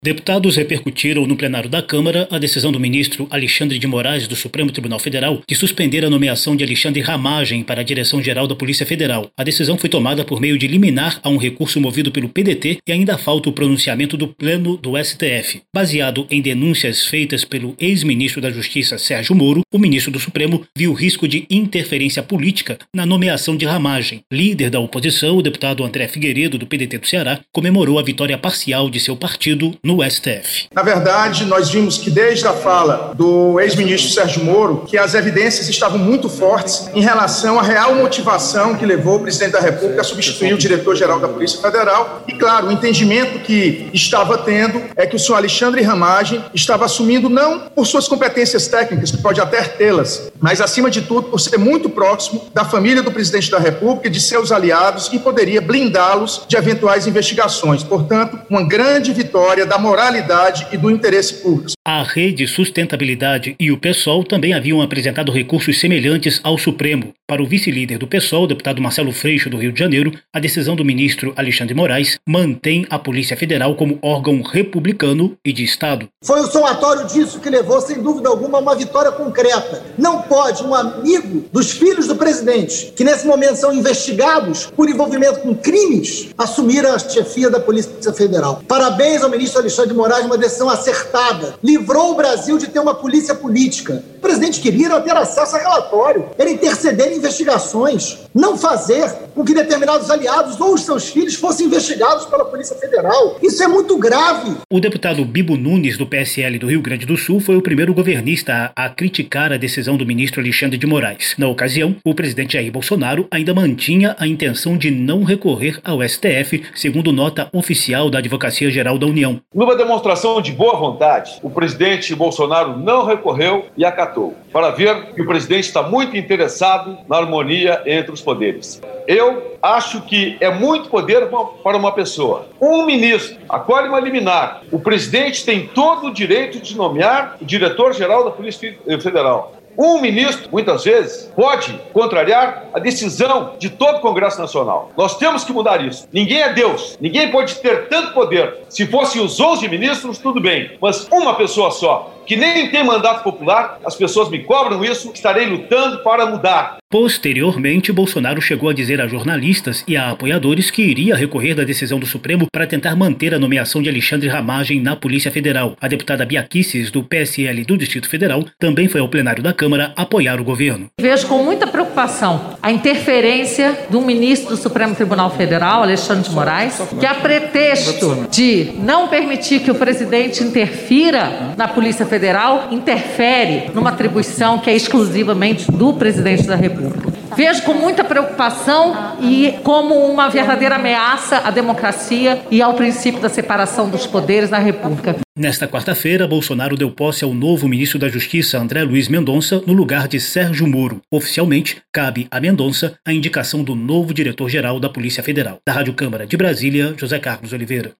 Deputados repercutiram no plenário da Câmara a decisão do ministro Alexandre de Moraes do Supremo Tribunal Federal de suspender a nomeação de Alexandre Ramagem para a Direção-Geral da Polícia Federal. A decisão foi tomada por meio de liminar a um recurso movido pelo PDT e ainda falta o pronunciamento do Pleno do STF. Baseado em denúncias feitas pelo ex-ministro da Justiça Sérgio Moro, o ministro do Supremo viu risco de interferência política na nomeação de Ramagem. Líder da oposição, o deputado André Figueiredo, do PDT do Ceará, comemorou a vitória parcial de seu partido no STF. Na verdade, nós vimos que desde a fala do ex-ministro Sérgio Moro, que as evidências estavam muito fortes em relação à real motivação que levou o presidente da República a substituir o diretor-geral da Polícia Federal. E, claro, o entendimento que estava tendo é que o senhor Alexandre Ramagem estava assumindo não por suas competências técnicas, que pode até tê-las, mas, acima de tudo, por ser muito próximo da família do presidente da República e de seus aliados e poderia blindá-los de eventuais investigações. Portanto, uma grande vitória da moralidade e do interesse público. A Rede Sustentabilidade e o PSOL também haviam apresentado recursos semelhantes ao Supremo. Para o vice-líder do PSOL, o deputado Marcelo Freixo, do Rio de Janeiro, a decisão do ministro Alexandre de Moraes mantém a Polícia Federal como órgão republicano e de Estado. Foi o somatório disso que levou, sem dúvida alguma, a uma vitória concreta. Não pode um amigo dos filhos do presidente, que nesse momento são investigados por envolvimento com crimes, assumir a chefia da Polícia Federal. Parabéns ao ministro Alexandre de Moraes, uma decisão acertada. Livrou o Brasil de ter uma polícia política. O presidente queria ter acesso a relatório, era interceder em investigações, não fazer com que determinados aliados ou os seus filhos fossem investigados pela Polícia Federal. Isso é muito grave. O deputado Bibo Nunes, do PSL do Rio Grande do Sul, foi o primeiro governista a criticar a decisão do ministro Alexandre de Moraes. Na ocasião, o presidente Jair Bolsonaro ainda mantinha a intenção de não recorrer ao STF, segundo nota oficial da Advocacia Geral da União. Numa demonstração de boa vontade, o presidente Bolsonaro não recorreu e acatou, para ver que o presidente está muito interessado na harmonia entre os poderes. Eu acho que é muito poder para uma pessoa. Um ministro acolhe uma liminar. O presidente tem todo o direito de nomear o diretor-geral da Polícia Federal. Um ministro, muitas vezes, pode contrariar a decisão de todo o Congresso Nacional. Nós temos que mudar isso. Ninguém é Deus. Ninguém pode ter tanto poder. Se fossem os 11 ministros, tudo bem. Mas uma pessoa só, que nem tem mandato popular, as pessoas me cobram isso, estarei lutando para mudar. Posteriormente, Bolsonaro chegou a dizer a jornalistas e a apoiadores que iria recorrer da decisão do Supremo para tentar manter a nomeação de Alexandre Ramagem na Polícia Federal. A deputada Bia Kicis, do PSL do Distrito Federal, também foi ao plenário da Câmara apoiar o governo. Vejo com muita preocupação a interferência do ministro do Supremo Tribunal Federal, Alexandre de Moraes, que a pretexto de não permitir que o presidente interfira na Polícia Federal, interfere numa atribuição que é exclusivamente do presidente da República. Vejo com muita preocupação e como uma verdadeira ameaça à democracia e ao princípio da separação dos poderes na República. Nesta quarta-feira, Bolsonaro deu posse ao novo ministro da Justiça, André Luiz Mendonça, no lugar de Sérgio Moro. Oficialmente, cabe a Mendonça a indicação do novo diretor-geral da Polícia Federal. Da Rádio Câmara de Brasília, José Carlos Oliveira.